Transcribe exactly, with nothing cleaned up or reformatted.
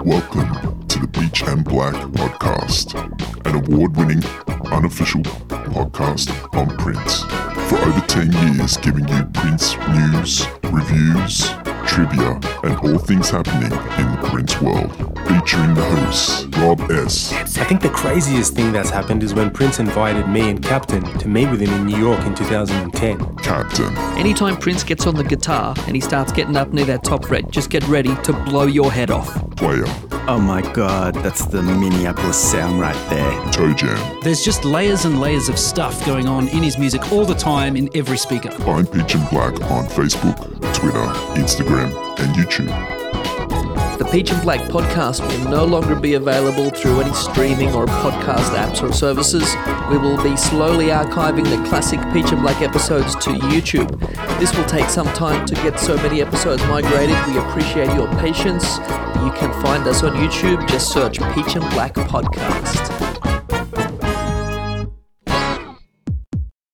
Welcome to the Peach and Black Podcast, an award-winning, unofficial podcast on Prince. For over ten years, giving you Prince news, reviews, trivia, and all things happening in the Prince world. Featuring the hosts, Rob S. I think the craziest thing that's happened is when Prince invited me and Captain to meet with him in New York in two thousand ten. Captain. Anytime Prince gets on the guitar and he starts getting up near that top fret, just get ready to blow your head off. Player. Oh my god, that's the Minneapolis sound right there. Toe Jam. There's just layers and layers of stuff going on in his music all the time in every speaker. Find Peach and Black on Facebook, Twitter, Instagram, and YouTube. The Peach and Black podcast will no longer be available through any streaming or podcast apps or services. We will be slowly archiving the classic Peach and Black episodes to YouTube. This will take some time to get so many episodes migrated. We appreciate your patience. You can find us on YouTube. Just search Peach and Black Podcast.